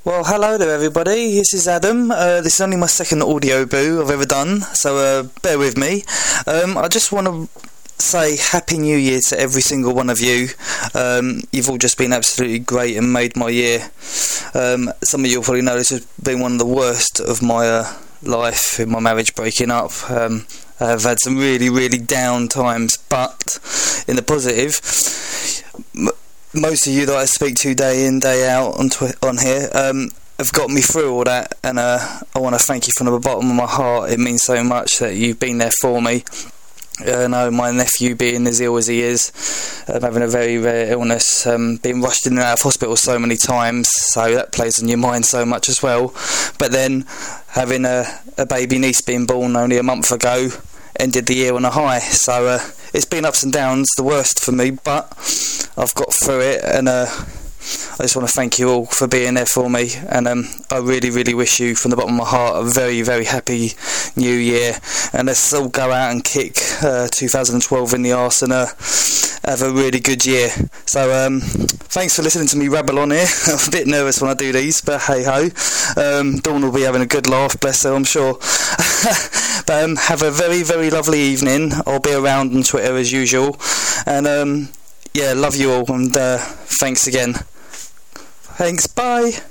Well, hello there everybody, this is Adam. This is only my second audio boo I've ever done, so bear with me. I just want to say Happy New Year to every single one of you. You've all just been absolutely great and made my year. Some of you will probably know this has been one of the worst of my life, in my marriage breaking up. I've had some really, really down times, but in the positive, most of you that I speak to day in, day out on here have got me through all that, and I want to thank you from the bottom of my heart. It means so much that you've been there for me. I know my nephew, being as ill as he is, having a very rare illness, being rushed in and out of hospital so many times, so that plays on your mind so much as well. But then having a baby niece being born only a month ago ended the year on a high, so it's been ups and downs, the worst for me, but I've got through it, and I just want to thank you all for being there for me, and I really, really wish you from the bottom of my heart a very, very happy new year, and let's all go out and kick 2012 in the arse and have a really good year. So thanks for listening to me rabble on here. I'm a bit nervous when I do these, but hey ho. Dawn will be having a good laugh, bless her, I'm sure. But have a very, very lovely evening. I'll be around on Twitter as usual, and yeah, love you all, and thanks again. Thanks, bye.